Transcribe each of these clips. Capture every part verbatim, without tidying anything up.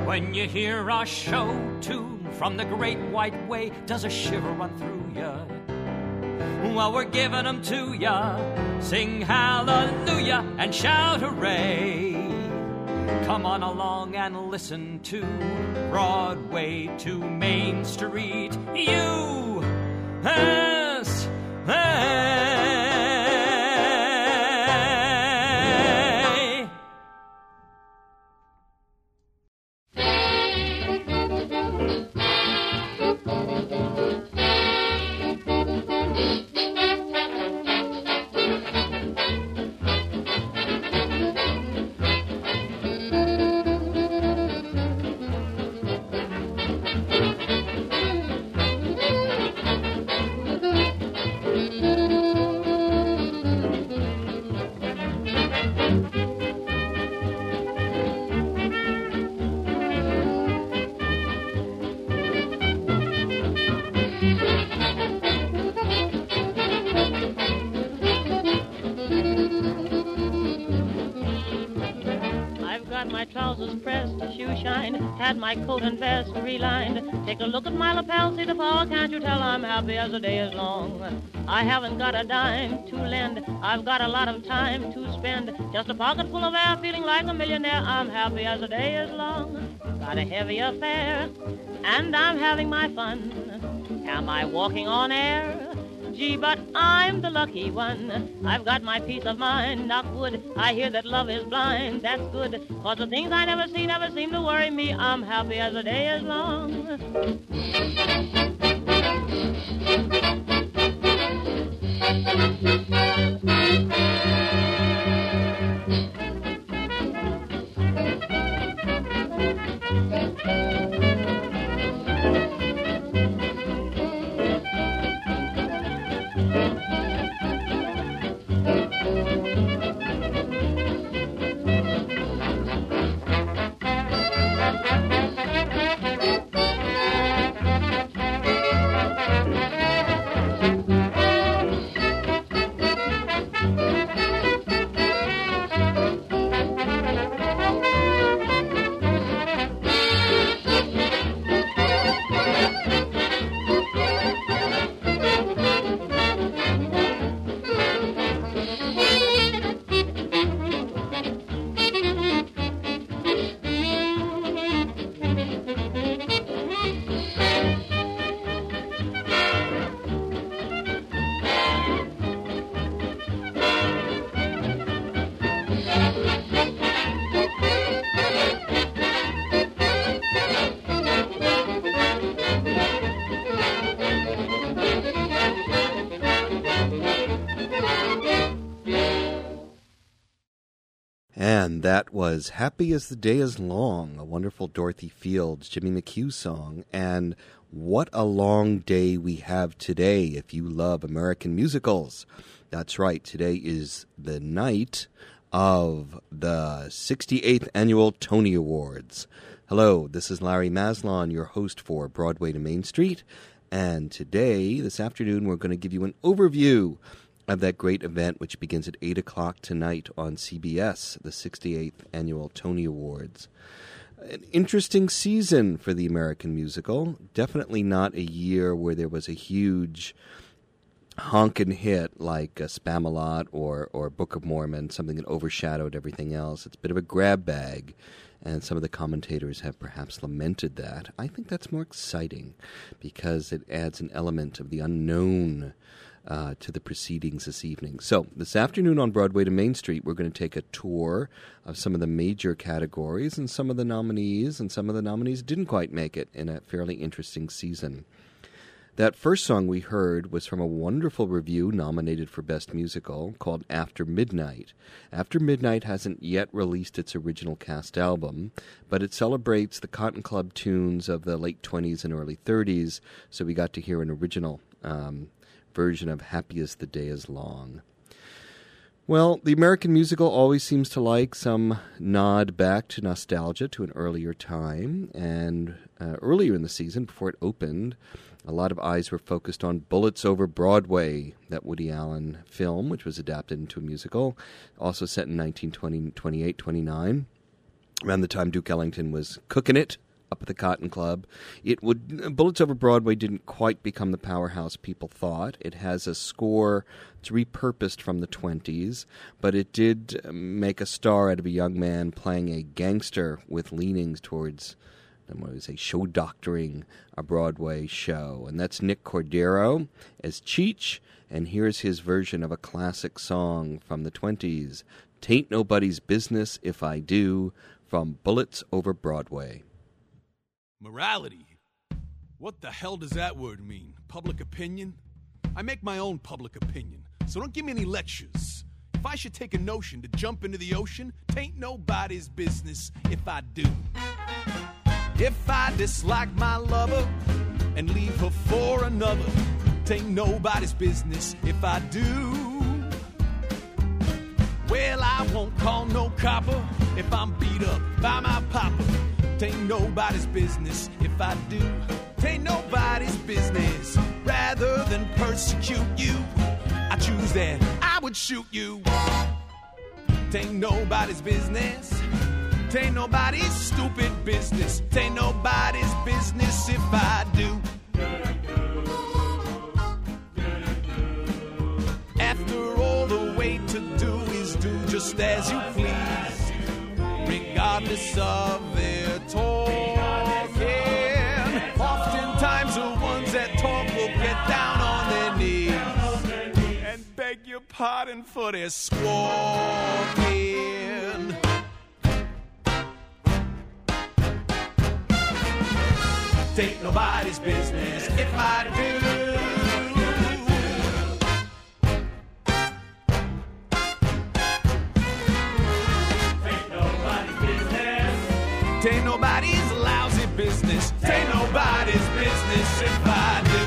When you hear our show tune from the great white way, does a shiver run through ya? Well, we're giving them to ya. Sing hallelujah and shout hooray. Come on along and listen to Broadway to Main Street. U S A. My coat and vest relined. Take a look at my lapel, see the fall. Can't you tell I'm happy as the day is long? I haven't got a dime to lend. I've got a lot of time to spend. Just a pocket full of air, feeling like a millionaire. I'm happy as the day is long. Got a heavy affair, and I'm having my fun. Am I walking on air? Gee, but I'm the lucky one. I've got my peace of mind. Knock wood, I hear that love is blind. That's good, cause the things I never see never seem to worry me. I'm happy as the day is long. And that was Happy as the Day is Long, a wonderful Dorothy Fields, Jimmy McHugh song. And what a long day we have today if you love American musicals. That's right, today is the night of the sixty-eighth Annual Tony Awards. Hello, this is Larry Maslon, your host for Broadway to Main Street. And today, this afternoon, we're going to give you an overview of that great event which begins at eight o'clock tonight on C B S, the sixty-eighth Annual Tony Awards. An interesting season for the American musical. Definitely not a year where there was a huge honkin' hit like uh, Spamalot or, or Book of Mormon, something that overshadowed everything else. It's a bit of a grab bag, and some of the commentators have perhaps lamented that. I think that's more exciting because it adds an element of the unknown Uh, to the proceedings this evening. So this afternoon on Broadway to Main Street, we're going to take a tour of some of the major categories and some of the nominees, and some of the nominees didn't quite make it in a fairly interesting season. That first song we heard was from a wonderful review nominated for Best Musical called After Midnight. After Midnight hasn't yet released its original cast album, but it celebrates the Cotton Club tunes of the late twenties and early thirties, so we got to hear an original um version of Happy as the Day is Long. Well, the American musical always seems to like some nod back to nostalgia to an earlier time, and uh, earlier in the season, before it opened, a lot of eyes were focused on Bullets Over Broadway, that Woody Allen film, which was adapted into a musical, also set in nineteen twenty-eight twenty-nine. around the time Duke Ellington was cooking it up at the Cotton Club. It would Bullets Over Broadway didn't quite become the powerhouse people thought. It has a score that's repurposed from the twenties, but it did make a star out of a young man playing a gangster with leanings towards, what would say, show doctoring a Broadway show. And that's Nick Cordero as Cheech, and here's his version of a classic song from the twenties, "Tain't Nobody's Business If I Do," from Bullets Over Broadway. Morality? What the hell does that word mean? Public opinion? I make my own public opinion, so don't give me any lectures. If I should take a notion to jump into the ocean, tain't nobody's business if I do. If I dislike my lover and leave her for another, tain't nobody's business if I do. Well, I won't call no copper if I'm beat up by my papa. Tain't nobody's business if I do. Tain't nobody's business. Rather than persecute you, I choose that I would shoot you. Tain't nobody's business. Tain't nobody's stupid business. Tain't nobody's business if I do. After all, the way to do is do just as you please, regardless of their talking. Oftentimes the ones that talk will get down on their knees and beg your pardon for their squawking. Tain't nobody's business if I do. Tain't nobody's lousy business. Tain't nobody's business if I do.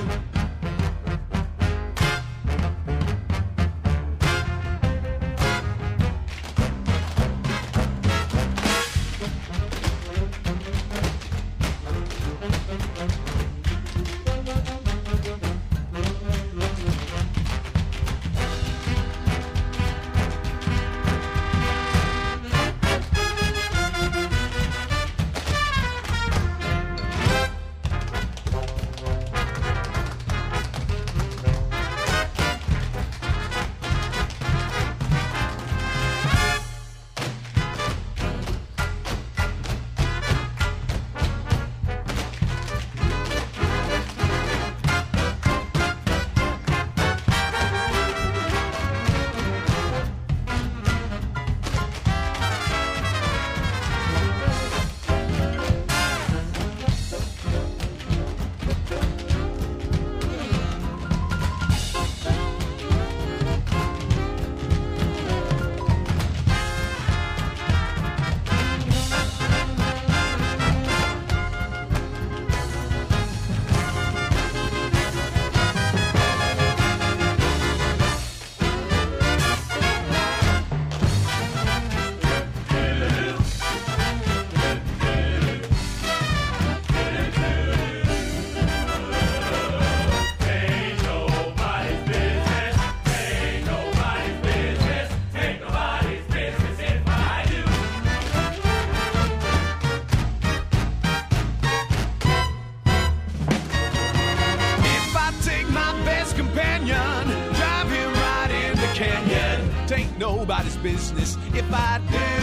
Nobody's business if I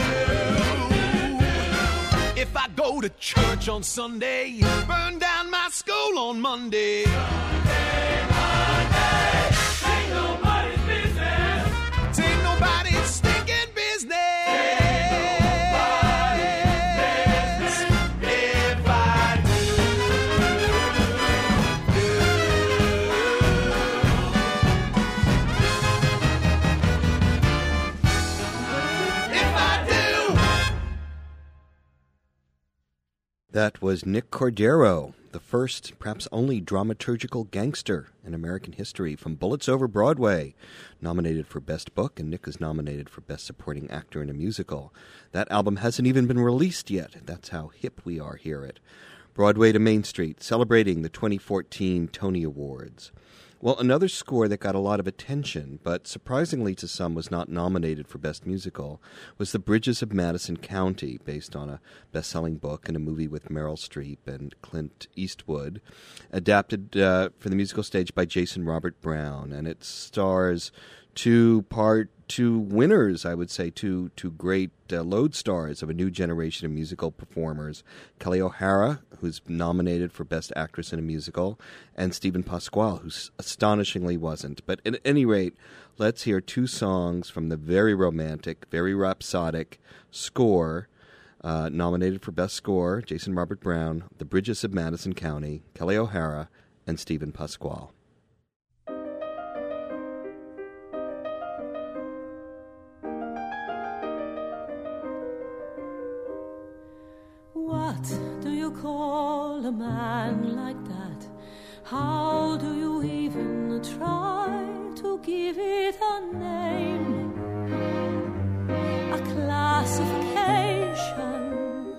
do. If I go to church on Sunday, burn down my school on Monday. Sunday, Monday, ain't nobody's business. Ain't nobody's stinking business. That was Nick Cordero, the first, perhaps only, dramaturgical gangster in American history, from Bullets Over Broadway, nominated for Best Book, and Nick is nominated for Best Supporting Actor in a Musical. That album hasn't even been released yet. That's how hip we are here at Broadway to Main Street, celebrating the twenty fourteen Tony Awards. Well, another score that got a lot of attention, but surprisingly to some was not nominated for Best Musical, was The Bridges of Madison County, based on a best-selling book and a movie with Meryl Streep and Clint Eastwood, adapted uh, for the musical stage by Jason Robert Brown, and it stars two part two winners, I would say, two two great uh, lodestars of a new generation of musical performers, Kelly O'Hara, who's nominated for Best Actress in a Musical, and Stephen Pasquale, who astonishingly wasn't. But at any rate, let's hear two songs from the very romantic, very rhapsodic score, uh, nominated for Best Score, Jason Robert Brown, The Bridges of Madison County, Kelly O'Hara, and Stephen Pasquale. What do you call a man like that? How do you even try to give it a name? A classification.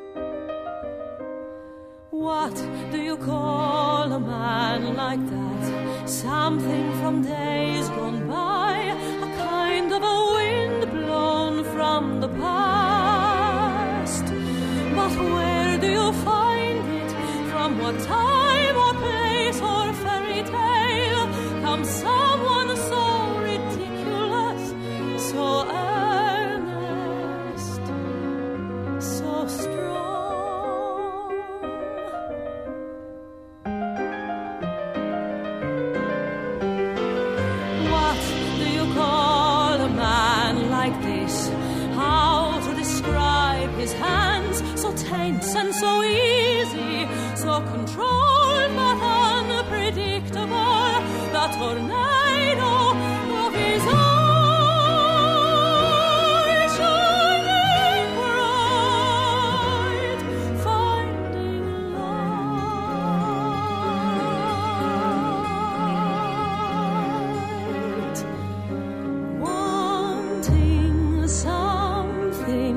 What do you call a man like that? Something from days gone by, a kind of a wind blown from the past. But where do you find it? From what time or place or fairy tale comes someone so ridiculous, so earnest, so strong? What do you call a man like this? How to describe his hands, so tense and so easy, so controlled but unpredictable, the tornado of his eyes shining bright, finding light, wanting something,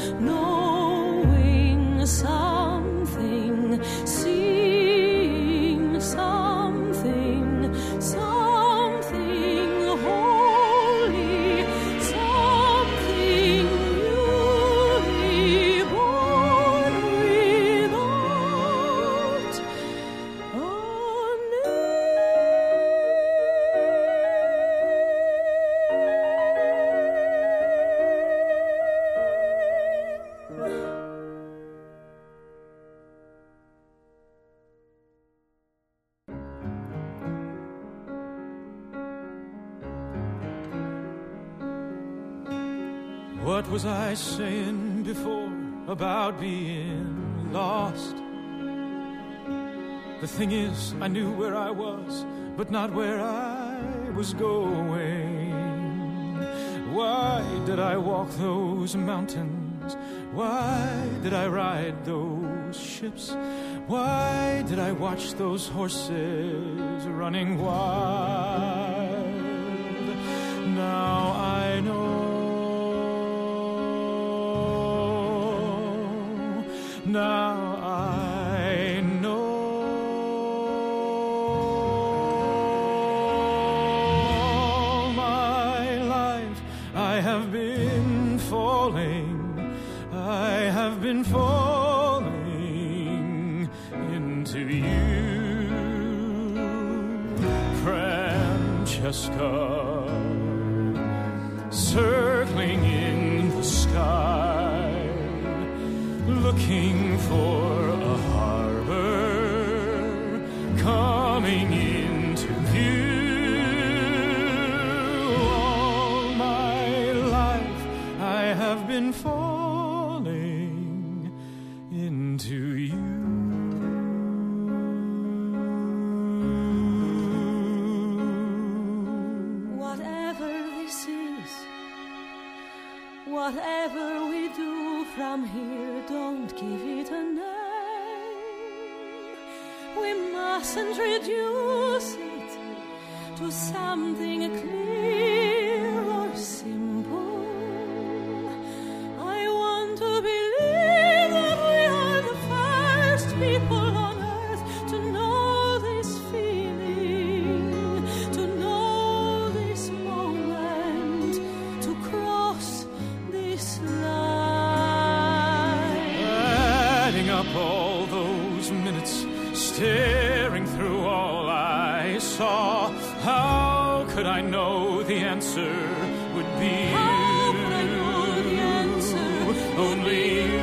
knowing something, seeing something, something holy, something newly born without a What was I saying before about being lost? The thing is, I knew where I was, but not where I was going. Why did I walk those mountains? Why did I ride those ships? Why did I watch those horses running wild? Now I know. Now I know. All my life I have been falling, I have been falling into you, Francesca, circling in the sky, looking for a harbor, coming into view. All my life I have been falling into you. Whatever this is, whatever we do from here, don't give it a name. We mustn't reduce it to something clear or simple. I want to believe that we are the first people on earth to know this feeling, staring through all I saw. How could I know the answer would be you? How could I know the answer would Only you.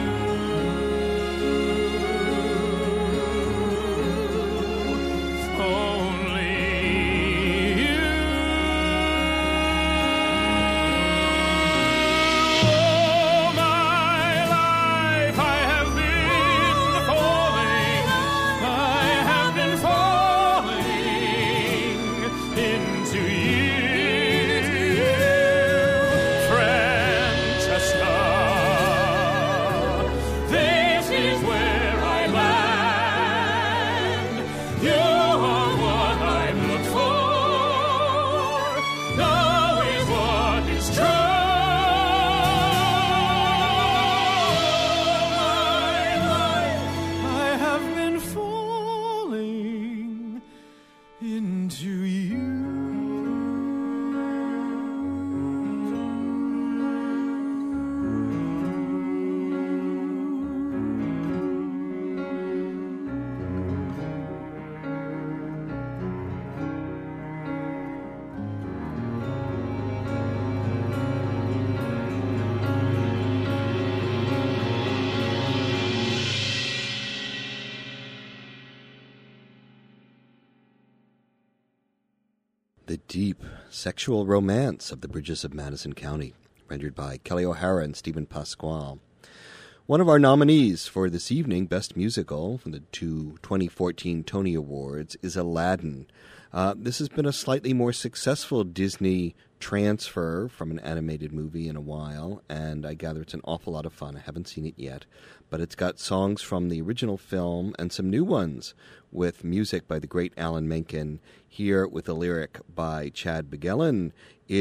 The deep sexual romance of the bridges of Madison County, rendered by Kelly O'Hara and Stephen Pasquale. One of our nominees for this evening, Best Musical, from the two twenty fourteen Tony Awards, is Aladdin. Uh, this has been a slightly more successful Disney transfer from an animated movie in a while, and I gather it's an awful lot of fun. I haven't seen it yet, but it's got songs from the original film and some new ones with music by the great Alan Menken. Here with a lyric by Chad Bigelen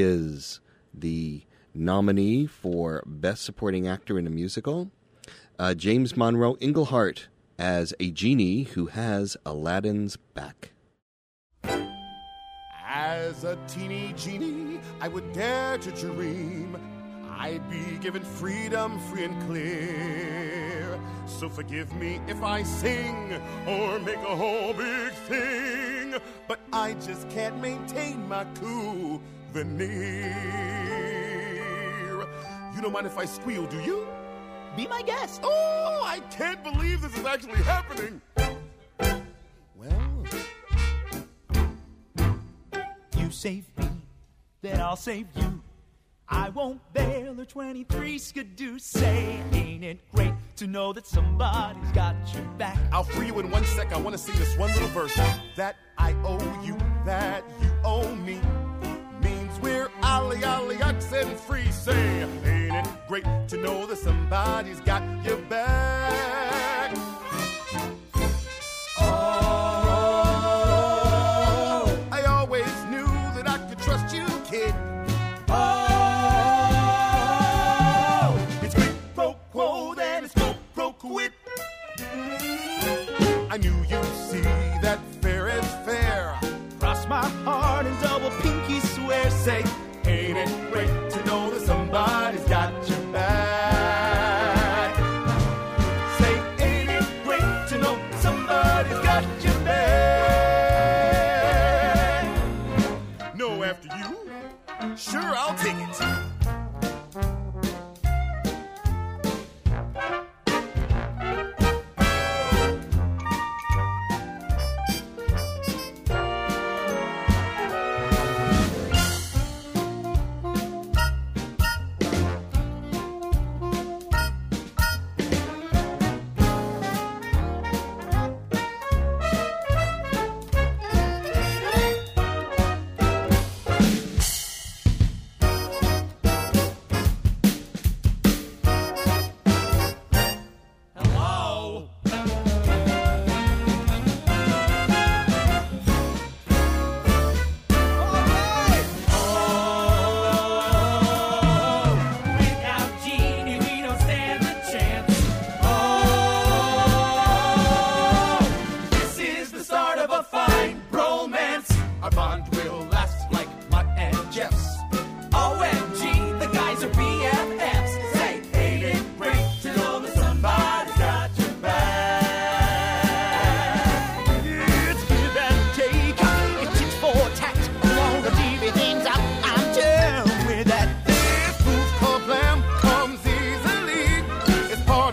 is the nominee for Best Supporting Actor in a Musical, uh, James Monroe Inglehart as a genie who has Aladdin's back. As a teeny genie, I would dare to dream I'd be given freedom free and clear. So forgive me if I sing or make a whole big thing, but I just can't maintain my cool veneer. You don't mind if I squeal, do you? Be my guest. Oh, I can't believe this is actually happening. Well, you save me, then I'll save you. I won't bail or twenty-three skidoo. Say, ain't it great to know that somebody's got your back? I'll free you in one sec. I want to sing this one little verse. That I owe you, that you owe me, means we're ollie ollie oxen free. Say, ain't it great to know that somebody's got your back? Oh, I always knew that I could trust you, kid. I knew you'd see that fair is fair. Cross my heart and double pinky swear. Say, ain't it great to know that somebody's got your back?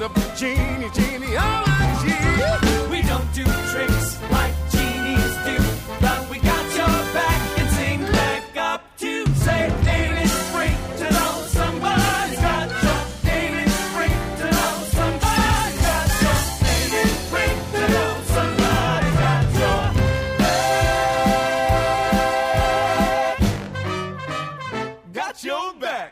of genie, genealogy. We don't do tricks like genies do, but we got your back and sing back up to say, ain't it great to know somebody's got your, ain't it great to know somebody's got your, ain't it great to know somebody's got your back, got your back.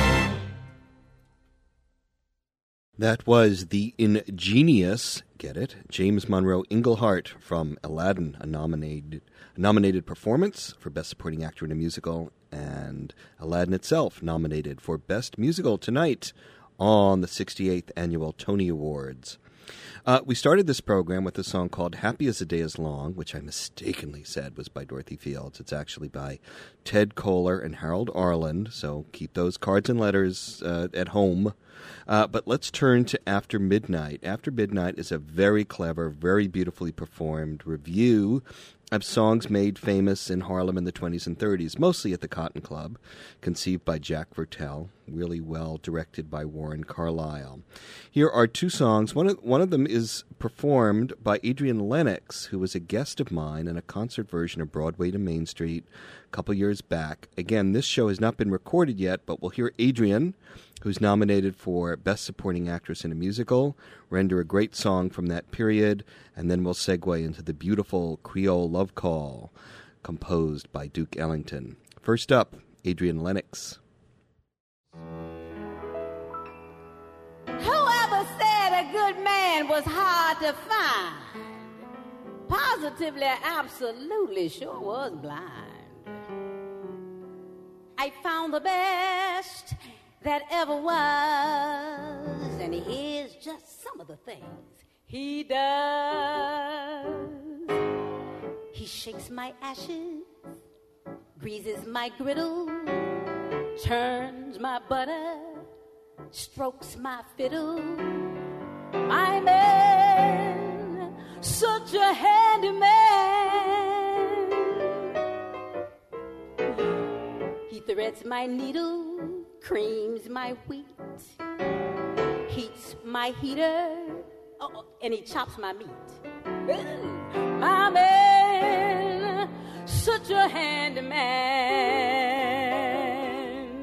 That was the ingenious, get it, James Monroe Englehart from Aladdin, a nominated, a nominated performance for Best Supporting Actor in a Musical, and Aladdin itself nominated for Best Musical tonight on the sixty-eighth Annual Tony Awards. Uh, we started this program with a song called Happy as the Day is Long, which I mistakenly said was by Dorothy Fields. It's actually by Ted Koehler and Harold Arlen, so keep those cards and letters uh, at home. Uh, but let's turn to After Midnight. After Midnight is a very clever, very beautifully performed review of songs made famous in Harlem in the twenties and thirties, mostly at the Cotton Club, conceived by Jack Vertel, really well directed by Warren Carlyle. Here are two songs. One of, one of them is performed by Adrian Lennox, who was a guest of mine in a concert version of Broadway to Main Street a couple years back. Again, this show has not been recorded yet, but we'll hear Adrian, who's nominated for Best Supporting Actress in a Musical, render a great song from that period, and then we'll segue into the beautiful Creole Love Call, composed by Duke Ellington. First up, Adrian Lennox. Whoever said a good man was hard to find, positively, absolutely sure was blind. I found the best that ever was, and here's just some of the things he does. He shakes my ashes, greases my griddle, turns my butter, strokes my fiddle. My man, such a handy man. He threads my needle, creams my wheat, heats my heater, oh, and he chops my meat. My man, such a handy man.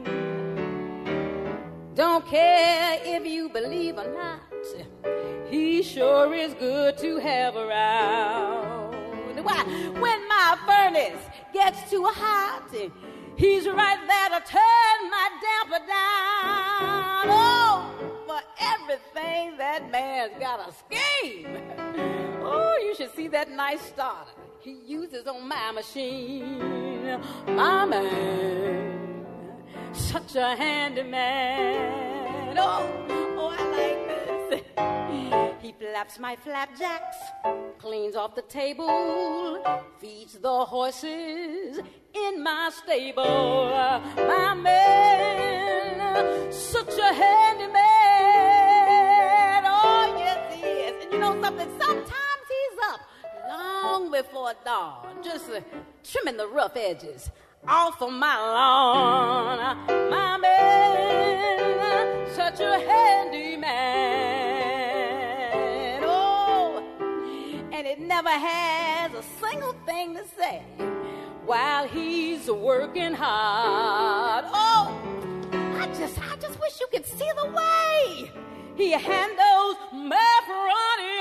Don't care if you believe or not, he sure is good to have around. Why, when my furnace gets too hot, he's right there to turn my damper down. Oh, for everything, that man's got a scheme. Oh, you should see that nice starter he uses on my machine. My man, such a handy man. Oh, oh, I like this. He flaps my flapjacks, cleans off the table, feeds the horses in my stable. My man, such a handy man. Oh, yes, he is. And you know something? Sometimes he's up long before dawn, just uh, trimming the rough edges off of my lawn. My man, such a handy man. Oh, and it never has a single thing to say while he's working hard. Oh, I just, I just wish you could see the way he handles macaroni.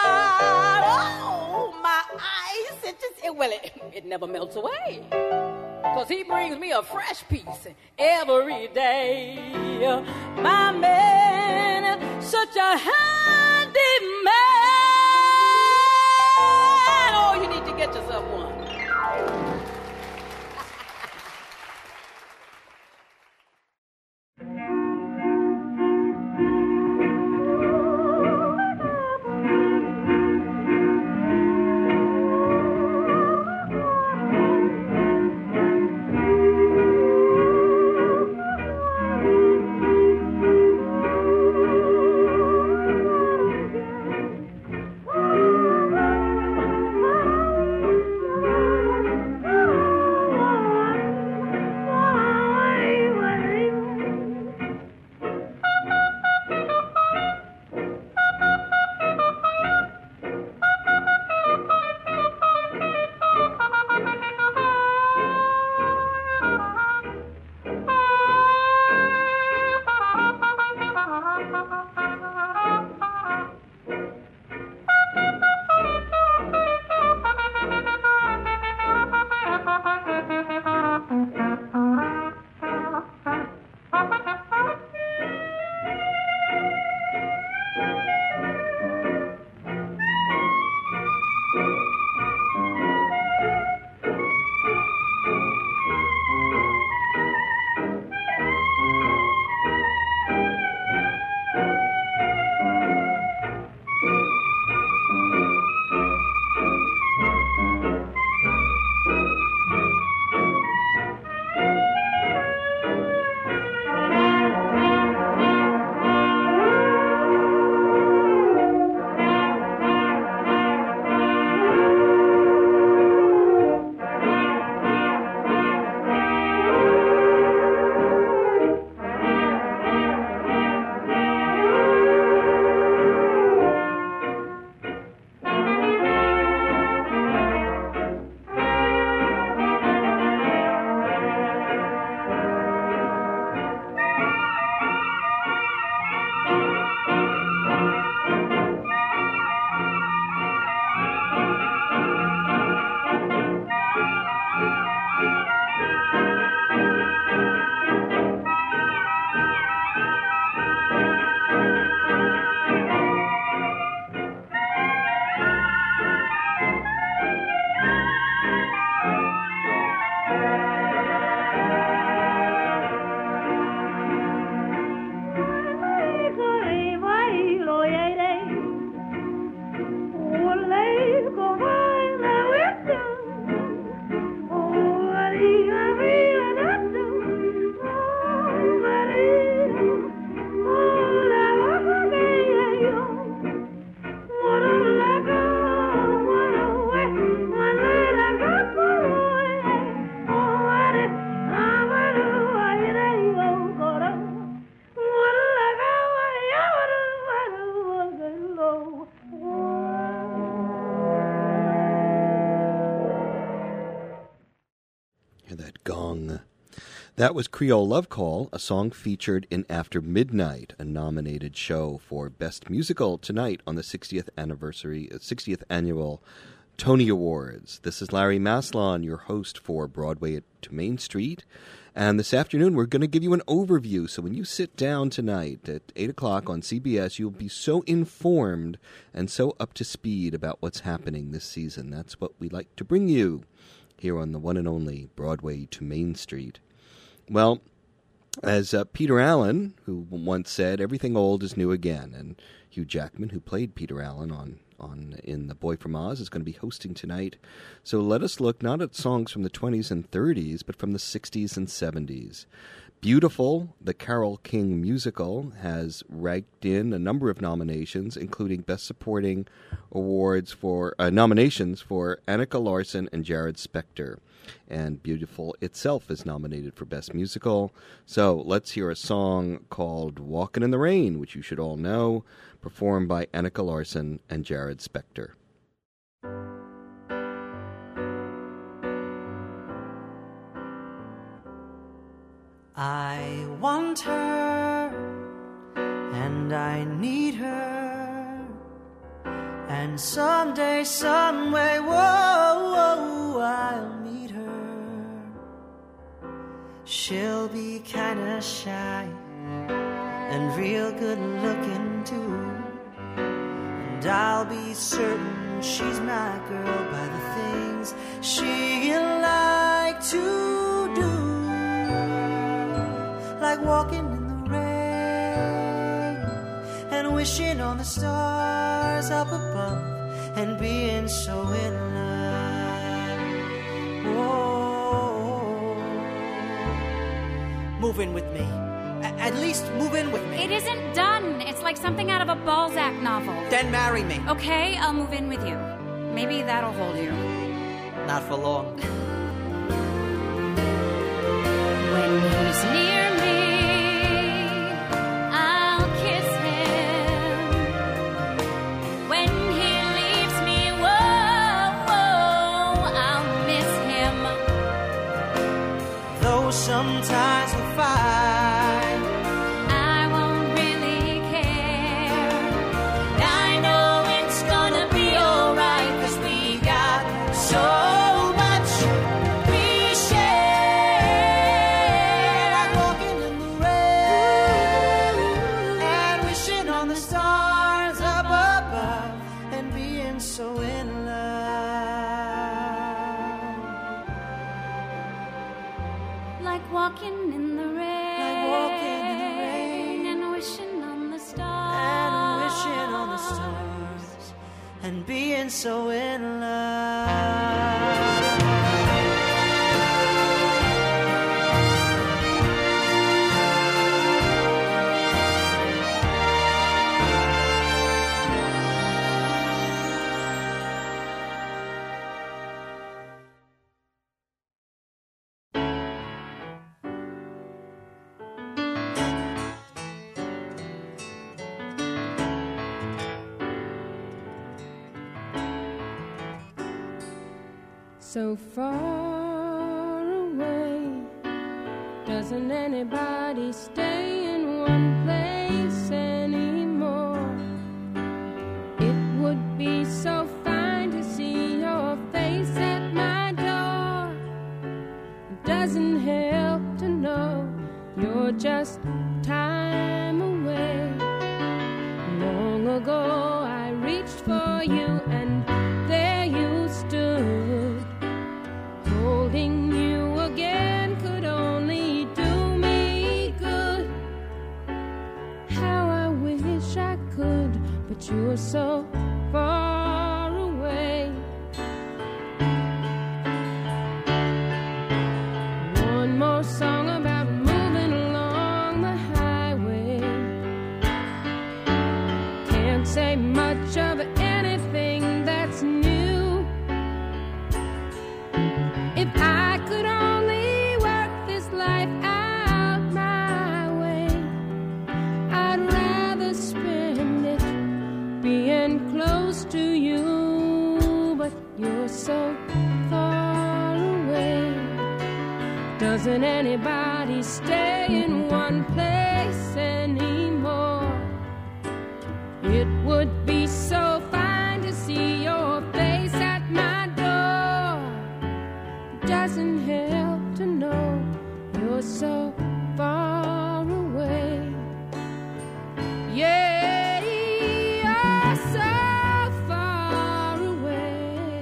Oh, my eyes, it just, it, well, it, it never melts away. Cause he brings me a fresh piece every day. My man, such a handy man. Oh, you need to get yourself one. Long. That was Creole Love Call, a song featured in After Midnight, a nominated show for Best Musical tonight on the sixtieth anniversary, sixtieth annual Tony Awards. This is Larry Maslon, your host for Broadway to Main Street. And this afternoon, we're going to give you an overview. So when you sit down tonight at eight o'clock on C B S, you'll be so informed and so up to speed about what's happening this season. That's what we like to bring you here on the one and only Broadway to Main Street. Well, as uh, Peter Allen, who once said, everything old is new again, and Hugh Jackman, who played Peter Allen on, on in The Boy from Oz, is going to be hosting tonight. So let us look not at songs from the twenties and thirties, but from the sixties and seventies. Beautiful, the Carole King musical, has ranked in a number of nominations, including Best Supporting awards for uh, nominations for Annika Larson and Jared Spector. And Beautiful itself is nominated for Best Musical. So let's hear a song called Walkin' in the Rain, which you should all know, performed by Annika Larson and Jared Spector. I want her, and I need her, and someday, someway, whoa, whoa, I'll meet her. She'll be kinda shy and real good looking too, and I'll be certain she's my girl by the things she'll like to do. Like walking in the rain and wishing on the stars up above and being so in love. Whoa. Move in with me. A- at least move in with me. It isn't done. It's like something out of a Balzac novel. Then marry me. Okay, I'll move in with you. Maybe that'll hold you. Not for long. When he's near sometimes we fight, I won't really care. And I know it's gonna be alright, 'cause we got so much we share. Like walking in the rain and wishing on the stars up above and being so in love. Like walking in the rain, like walking in the rain, and wishing on the stars, and wishing on the stars, and being so in love. So far away, doesn't anybody stay in one place anymore? It would be so fine to see your face at my door. It doesn't help to know you're just time away. Long ago I reached for you and there you stood. Holding you again could only do me good. How I wish I could, but you're so far away. One more song about moving along the highway. Can't say much of anything that's new. If I could only work this life out my way, I'd rather spend it being close to you, but you're so far away. Doesn't anybody stay in one place anymore? It would be so fine to see your face at my door. Doesn't help to know you're so far away. Yeah, you're so far away.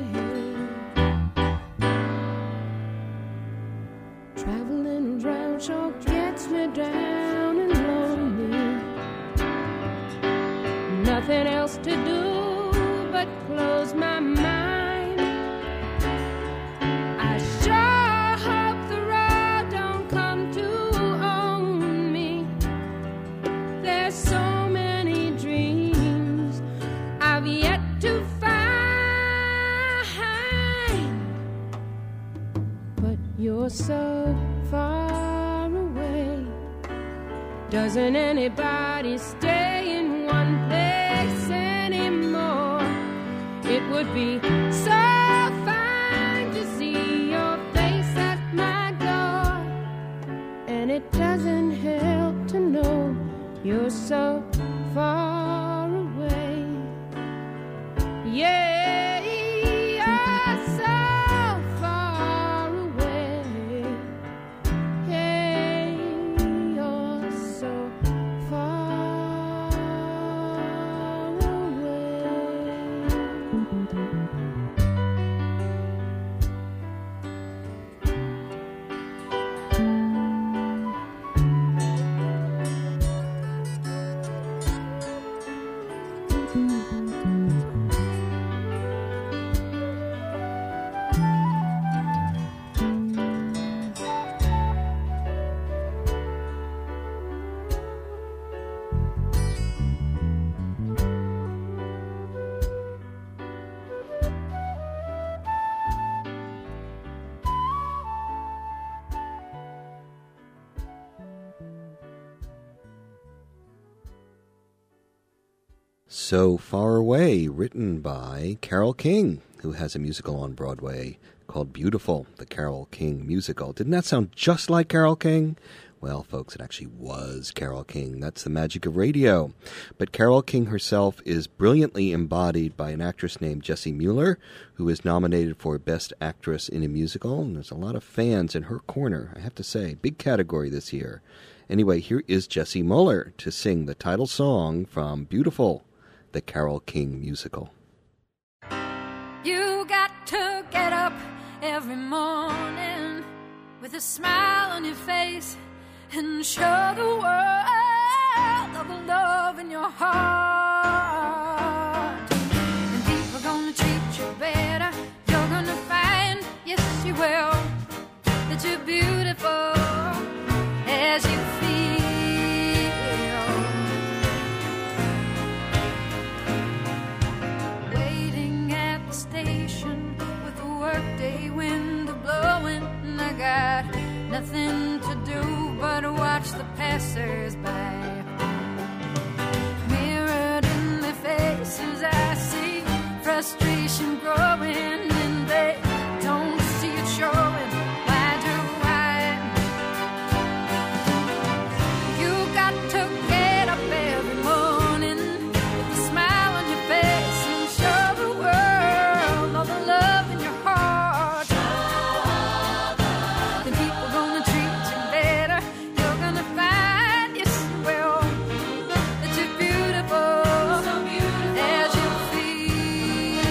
Traveling around sure gets me down and lonely. Nothing else to do but close my mind. I sure hope the road don't come to own me. There's so many dreams I've yet to find, but you're so far away. Doesn't anybody stay in one place anymore? It would be so fine to see your face at my door, and it doesn't help to know you're so far away. Yeah, you're so far away. Hey, you're so far away. So Far Away, written by Carole King, who has a musical on Broadway called Beautiful, the Carole King musical. Didn't that sound just like Carole King? Well, folks, it actually was Carole King. That's the magic of radio. But Carole King herself is brilliantly embodied by an actress named Jessie Mueller, who is nominated for Best Actress in a Musical. And there's a lot of fans in her corner, I have to say. Big category this year. Anyway, here is Jessie Mueller to sing the title song from Beautiful, the Carole King musical. You got to get up every morning with a smile on your face and show the world of the love in your heart. And people are gonna treat you better. You're gonna find, yes you will, that you're beautiful as you feel. Waiting at the station with the workday wind blowing, and I got nothing to do but watch the passers-by. Mirrored in their faces I see frustration growing, and they don't see it showing. Why do I? You got to get up every morning with a smile on your face and show the world all the love in your heart. Then people gonna treat you better. You're gonna find, yes you will, that you're beautiful, so beautiful as you feel.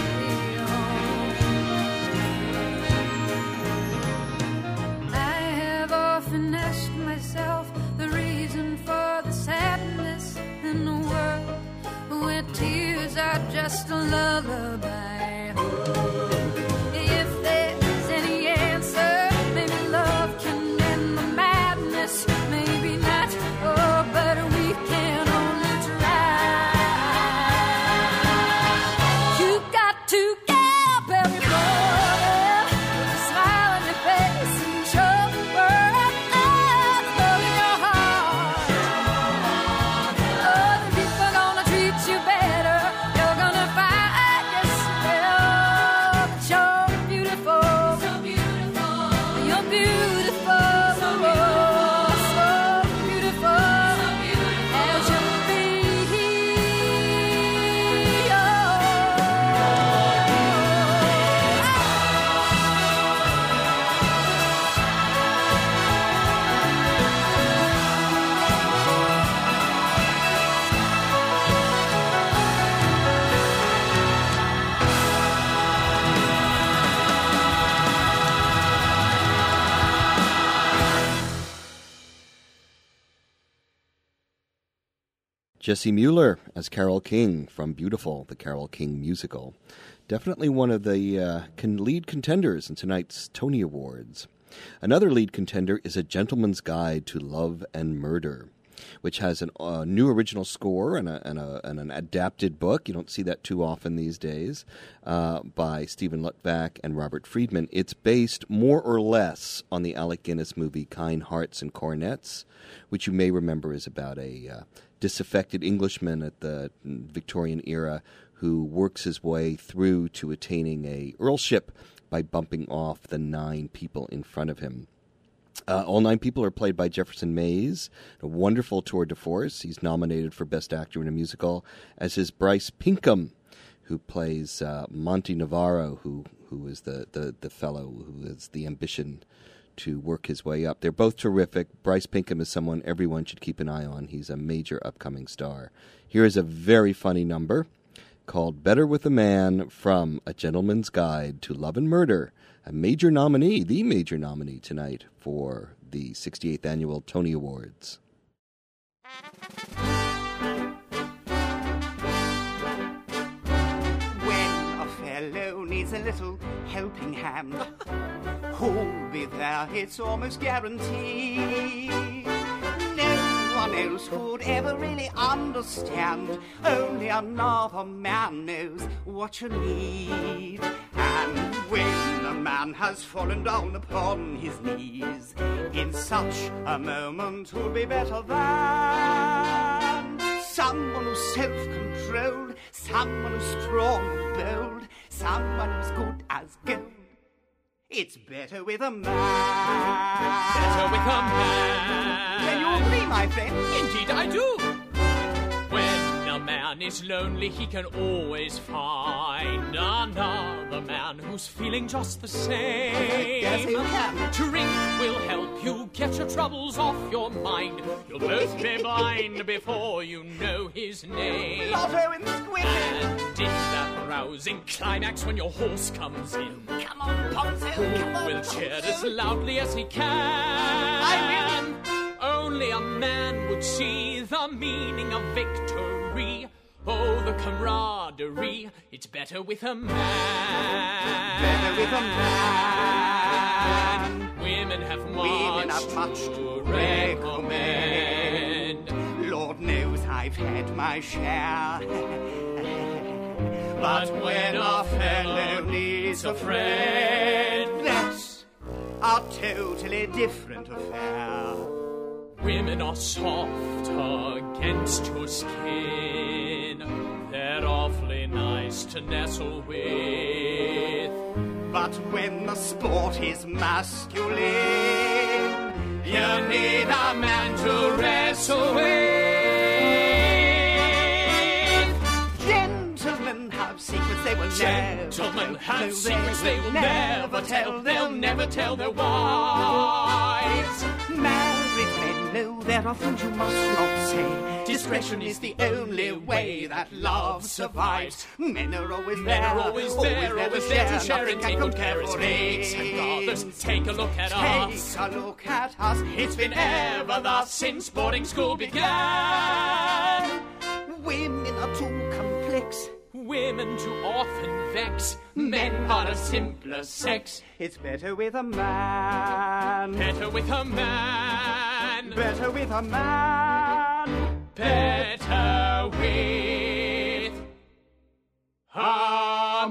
I have often asked myself the reason for the sadness in a world where tears are just a lullaby. If there's any answer, maybe love can end the madness, maybe not, oh, but we can only try. You got to get up every morning with a smile on your face and show the world all the love in your heart. Oh, the people gonna treat you better. You're gonna find, yes you will, Jessie Mueller as Carole King from Beautiful, the Carole King musical. Definitely one of the uh, con- lead contenders in tonight's Tony Awards. Another lead contender is A Gentleman's Guide to Love and Murder, which has a uh, new original score and, a, and, a, and an adapted book. You don't see that too often these days, uh, by Stephen Luttvack and Robert Friedman. It's based more or less on the Alec Guinness movie Kind Hearts and Coronets, which you may remember is about a uh, disaffected Englishman at the Victorian era who works his way through to attaining a earlship by bumping off the nine people in front of him. Uh, all nine people are played by Jefferson Mays, a wonderful tour de force. He's nominated for Best Actor in a Musical, as is Bryce Pinkham, who plays uh, Monty Navarro, who who is the, the, the fellow who has the ambition to work his way up. They're both terrific. Bryce Pinkham is someone everyone should keep an eye on. He's a major upcoming star. Here is a very funny number called Better with a Man from A Gentleman's Guide to Love and Murder, a major nominee, the major nominee tonight for the sixty-eighth Annual Tony Awards. When a fellow needs a little helping hand, who'll be there, it's almost guaranteed. No one else could ever really understand. Only another man knows what you need. And when a man has fallen down upon his knees, in such a moment who'll be better than someone who's self-controlled, someone who's strong and bold, someone who's good as gold. It's better with a man. Better with a man. Can you agree, my friend? Indeed I do. When a man is lonely, he can always find another man who's feeling just the same. Yes, he can. Drink will help you get your troubles off your mind. You'll both be blind before you know his name. Lotto and Squid. And in that rousing climax when your horse comes in, Come on, Ponzo, who come on, will Ponzo. cheer as loudly as he can? I will. Only a man would see the meaning of victory. Oh, the camaraderie. It's better with a man. Better with a man. Women have much, Women have much to recommend. Lord knows I've had my share. But when a fellow needs a friend, That's a totally different affair. women are soft against your skin. They're awfully nice to nestle with. But when the sport is masculine, You need a man to wrestle with. gentlemen have secrets they will Gentlemen never have no, secrets they will never tell. They'll never tell their wives. Married men know there are things you must not say. Discretion is the only way that love survives. Men are always there, They're always there, always there to share and take good care. It's for mates and brothers. Take a look at us. Take a look at us. It's been ever thus since boarding school began. Women are too complex. Women too often vex. Men are a simpler sex. It's better with a man. Better with a man. Better with a man. Better with a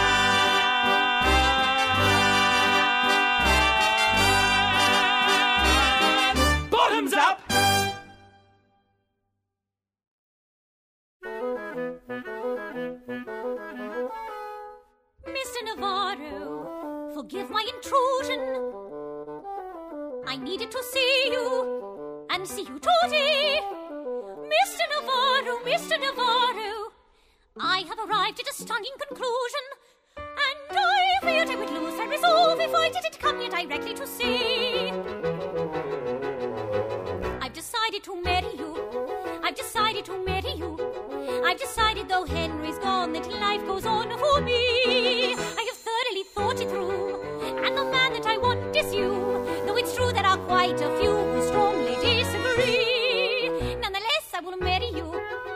man. Bottoms up. Mister Navarro, forgive my intrusion. I needed to see you and see you today. Mister Navarro, Mister Navarro, I have arrived at a stunning conclusion, and I feared I would lose my resolve if I didn't come here directly to see. I've decided to marry you. I've decided to marry you. I've decided, though Henry's gone, that life goes on for me. I have thoroughly thought it through, and the man that I want is you. Though it's true there are quite a few who strongly disagree, nonetheless I will marry you.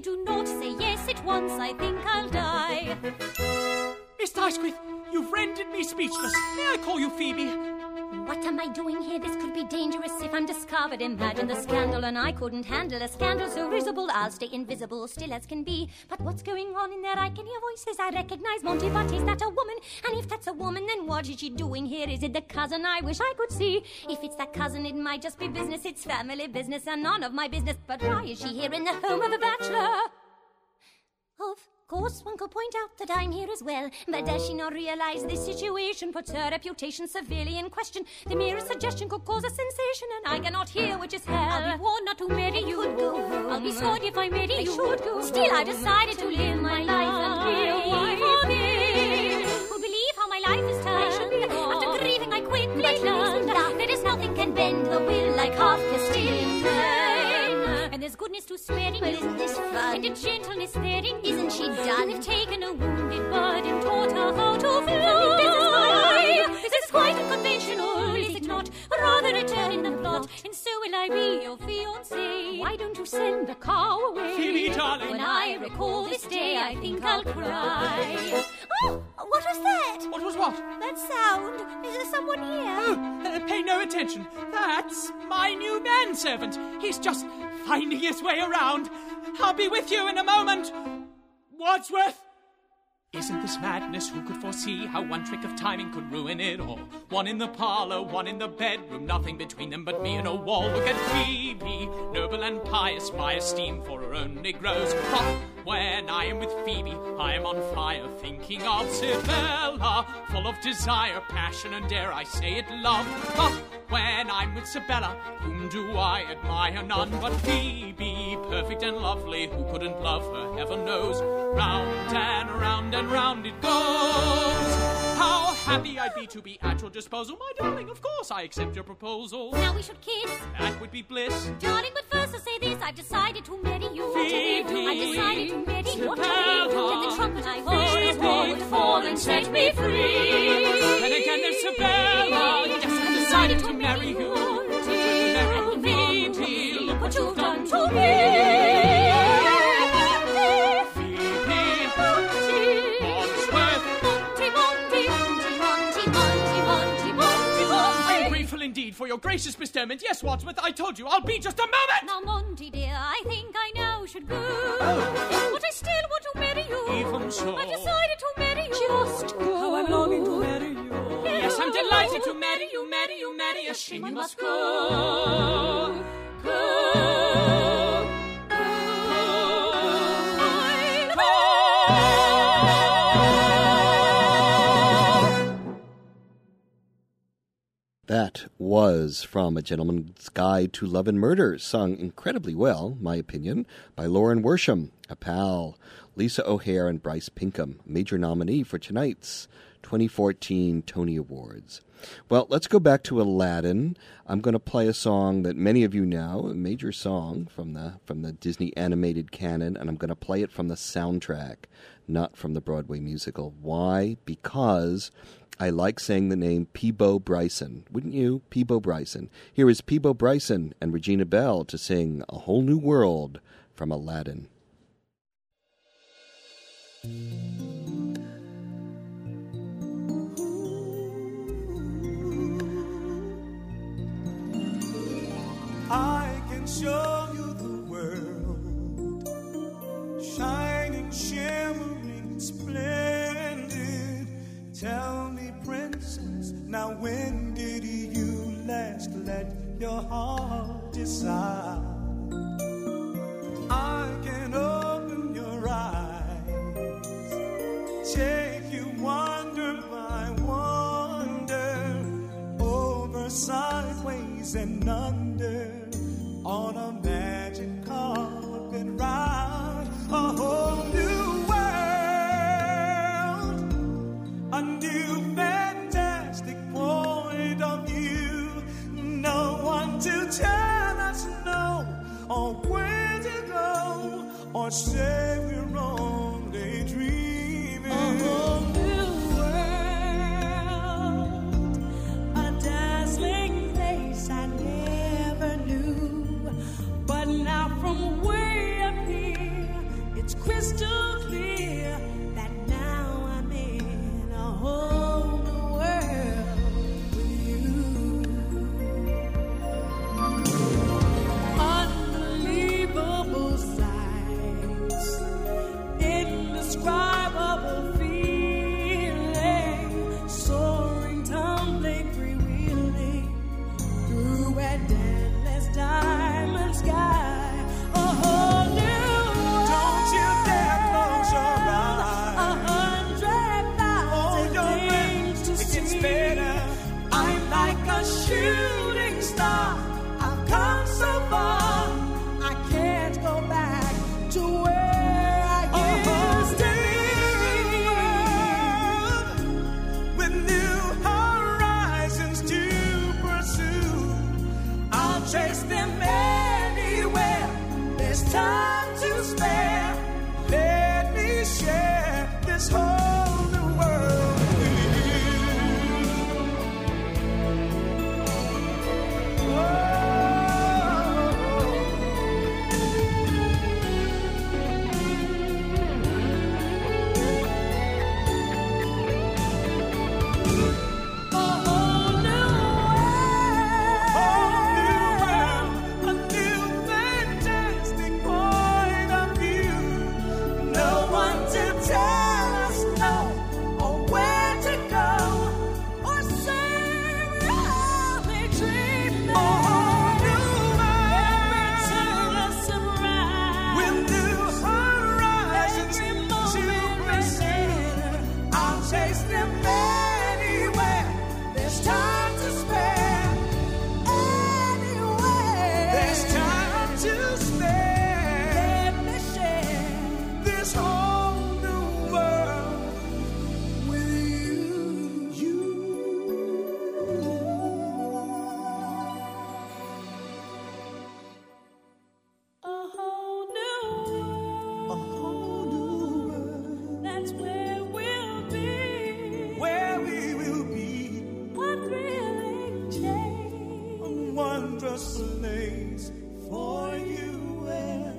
do not say yes at once, I think I'll die. Miss Icewith, you've rendered me speechless. May I call you Phoebe? What am I doing here? This could be dangerous if I'm discovered. Imagine the scandal, and I couldn't handle a scandal so risible. I'll stay invisible, still as can be. But what's going on in there? I can hear voices. I recognize Monty, but is that a woman? And if that's a woman, then what is she doing here? Is it the cousin? I wish I could see. If it's that cousin, it might just be business. It's family business and none of my business. But why is she here in the home of a bachelor? Of course, one could point out that I'm here as well, but does she not realize this situation puts her reputation severely in question? The merest suggestion could cause a sensation, and I cannot hear, which is hell. I'll be warned not to marry you. I could go home. I'll be sorry if I marry you. I should go Still, home. I decided to live my life and be a wife for me. Who believe how my life is turned? After grieving, I quickly learned that is nothing can bend the will like half Castilian flame. And there's goodness to swearing. But isn't this fun? And a gentleness therein. Isn't she done? We've taken a wounded bird and taught her how to fly. This is my This is quite unconventional, is it not? Rather a turn in the plot, and so will I be your fiancé. Why don't you send the cow away? Phoebe, darling. When I recall this day, I think I'll cry. Oh, what was that? What was what? That sound. Is there someone here? Oh, uh, pay no attention. That's my new manservant. He's just finding his way around. I'll be with you in a moment. Wadsworth! Isn't this madness? Who could foresee how one trick of timing could ruin it all? One in the parlor, one in the bedroom, nothing between them but me and a wall. Look at Phoebe, noble and pious, my esteem for her only grows. But when I am with Phoebe, I am on fire, thinking of Sibella, full of desire, passion, and dare I say it, love. But when I'm with Sibella, whom do I admire? None but Phoebe, perfect and lovely. Who couldn't love her, heaven knows. Round and round and round it goes. How happy I'd be to be at your disposal, my darling. Of course, I accept your proposal. Now we should kiss. That would be bliss. Darling, but first I'll say this. I've decided to marry you. Phoebe, I've decided to marry you. Sibella, Let the trumpet I hold this war would fall and set me free. And again there's Sibella. Yes, I've decided to marry you. Marry me, Phoebe. Look what you've done to me. Indeed, for your gracious bestowment. Yes, Wadsworth, I told you, I'll be just a moment! Now, Monty, dear, I think I now should go. Oh. But I still want to marry you. Even so. I've decided to marry you. Just go. Oh, I'm longing to marry you. Yes, I'm delighted to marry you, marry you, marry you. She must go. Go. That was from A Gentleman's Guide to Love and Murder, sung incredibly well, my opinion, by Lauren Worsham, a pal, Lisa O'Hare, and Bryce Pinkham, major nominee for tonight's twenty fourteen Tony Awards. Well, let's go back to Aladdin. I'm going to play a song that many of you know, a major song from the from the Disney animated canon, and I'm going to play it from the soundtrack, not from the Broadway musical. Why? Because I like saying the name Peabo Bryson. Wouldn't you? Peabo Bryson. Here is Peabo Bryson and Regina Bell to sing A Whole New World from Aladdin. I can show you the world, shining, shimmering, splendid. Tell me, princess, now when did you last let your heart decide? I can open your eyes, take you wonder by wonder, over, sideways, and under, on a magic carpet ride, a whole new world, a new fantastic point of view. No one to tell us no, or where to go, or say we're only dreaming. A whole new world, a dazzling place I never knew. But now from way up here, bright, endless diamond sky. A whole new world. Don't you dare close your eyes. A hundred thousand things to see. It gets better. I'm like a shooting star. I've come so far. I can't go back to where I used to be. With new horizons to pursue, I'll chase them anywhere. There's time to spare. let me share this whole new world with you. A whole new Whole new world, a new fantastic point of view. No one to tell us no, or where to go, or say we only dream A whole new every turn a surprise. with new horizons Every to moment pursue. I'll chase them anywhere. There's time to spare. Anywhere. There's time to spare. Let me share This whole new world with you. a whole new world. A whole new world That's where we'll be. where we will be. A thrilling change. A wondrous place for you and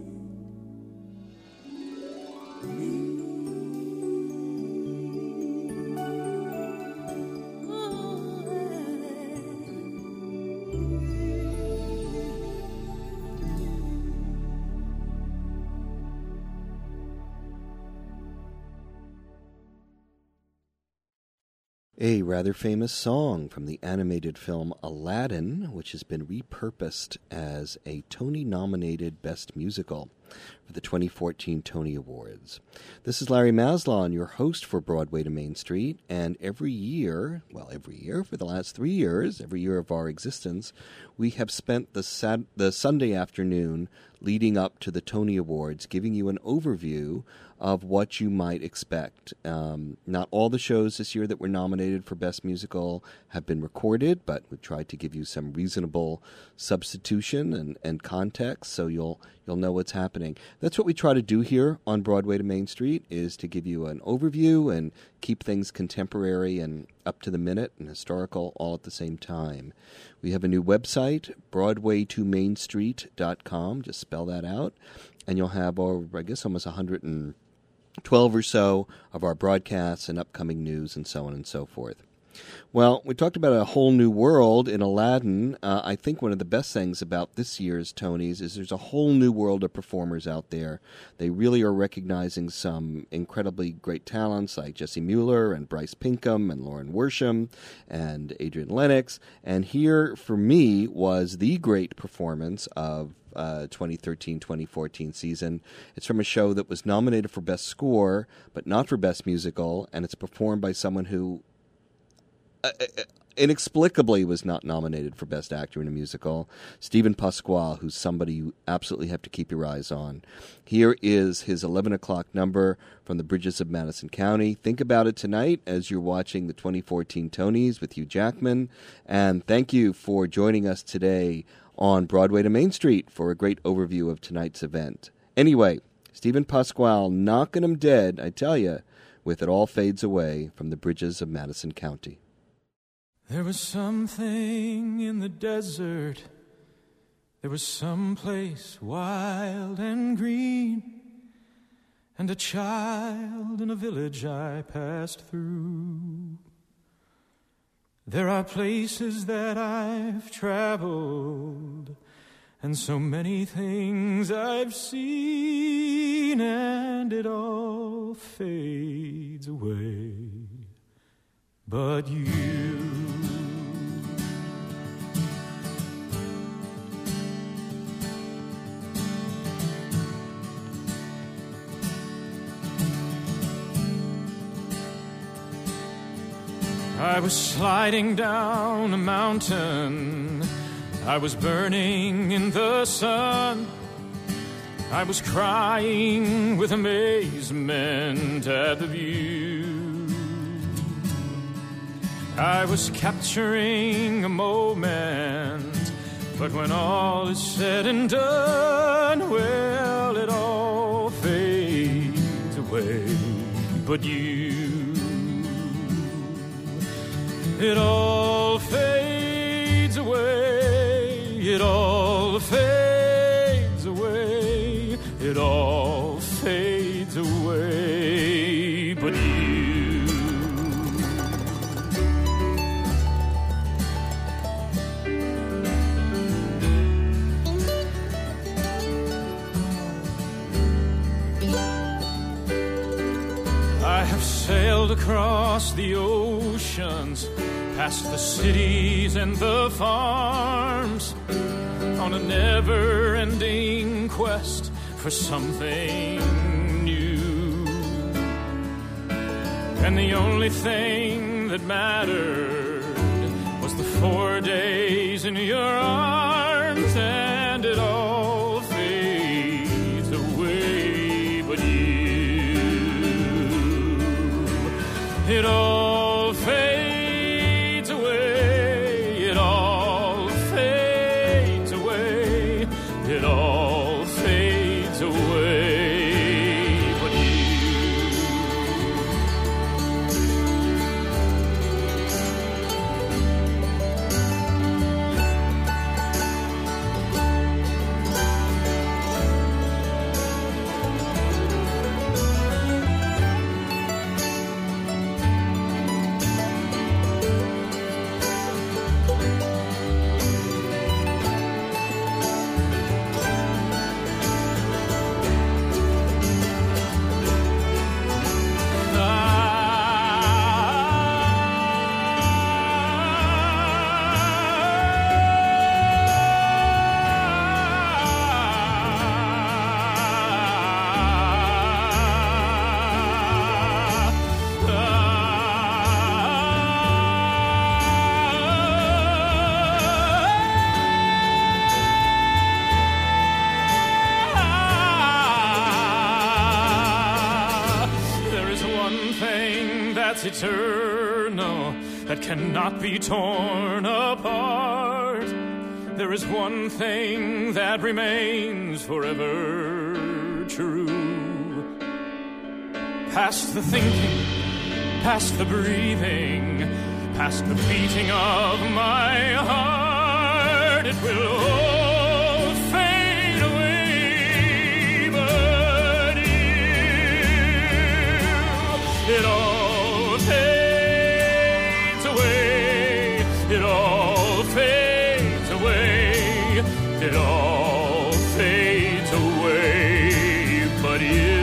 A rather famous song from the animated film Aladdin, which has been repurposed as a Tony-nominated Best Musical for the twenty fourteen Tony Awards. This is Larry Maslon, your host for Broadway to Main Street, and every year, well, every year, for the last three years, every year of our existence, we have spent the, sat- the Sunday afternoon leading up to the Tony Awards, giving you an overview of what you might expect. Um, not all the shows this year that were nominated for Best Musical have been recorded, but we tried to give you some reasonable substitution and, and context, so you'll you'll know what's happening. That's what we try to do here on Broadway to Main Street, is to give you an overview and keep things contemporary and up to the minute and historical all at the same time. We have a new website, broadway to main street dot com. Just spell that out. And you'll have, oh, I guess, almost one hundred twelve or so of our broadcasts and upcoming news and so on and so forth. Well, we talked about a whole new world in Aladdin. Uh, I think one of the best things about this year's Tonys is there's a whole new world of performers out there. They really are recognizing some incredibly great talents like Jessie Mueller and Bryce Pinkham and Lauren Worsham and Adrian Lennox. And here, for me, was the great performance of Uh, twenty thirteen twenty fourteen season. It's from a show that was nominated for Best Score, but not for Best Musical, and it's performed by someone who uh, inexplicably was not nominated for Best Actor in a Musical, Stephen Pasquale, who's somebody you absolutely have to keep your eyes on. Here is his eleven o'clock number from the Bridges of Madison County. Think about it tonight as you're watching the twenty fourteen Tonys with Hugh Jackman, and thank you for joining us today on Broadway to Main Street for a great overview of tonight's event. Anyway, Stephen Pasquale knocking him dead, I tell you, with It All Fades Away from the Bridges of Madison County. There was something in the desert. There was some place wild and green, and a child in a village I passed through. There are places that I've traveled, and so many things I've seen, and it all fades away. But you, I was sliding down a mountain. I was burning in the sun. I was crying with amazement at the view. I was capturing a moment, but when all is said and done, well, it all fades away. But you, it all fades away. It all fades away. It all fades away. But you, I have sailed across the oceans, past the cities and the farms, on a never-ending quest for something new. And the only thing that mattered was the four days in your arms, and it all fades away. But you, it all fades away. It all fades away. It all fades away. But eternal, that cannot be torn apart. There is one thing that remains forever true. Past the thinking, past the breathing, past the beating of my heart, it will all fade away. But you, it all fades away. It all fades away. It all fades away. But you,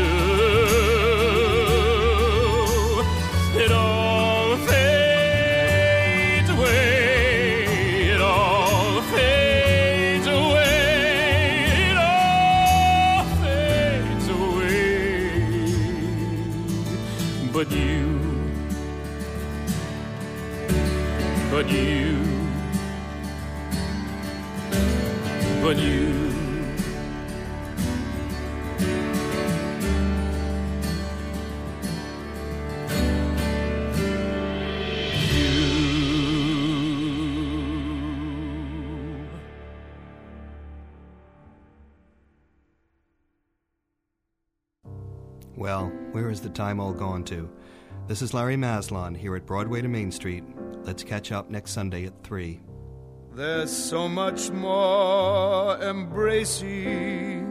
it all fades away. It all fades away. It all fades away. But you, but you, but you, Well, where is the time all gone to? This is Larry Maslon here at Broadway to Main Street. Let's catch up next Sunday at three. There's so much more embracing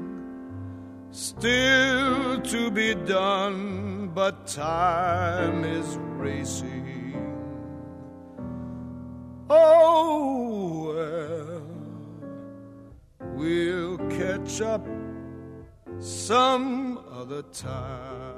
still to be done, but time is racing. Oh, well, we'll catch up some other time.